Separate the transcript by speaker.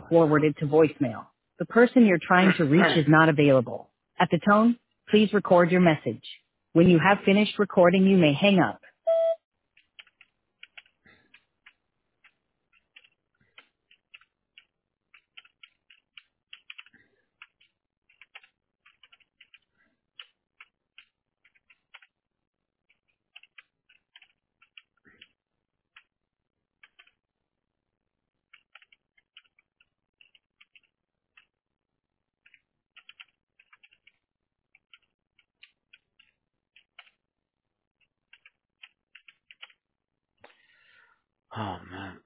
Speaker 1: forwarded to voicemail. The person you're trying to reach is not available. At the tone, please record your message. When you have finished recording, you may hang up.
Speaker 2: Oh man.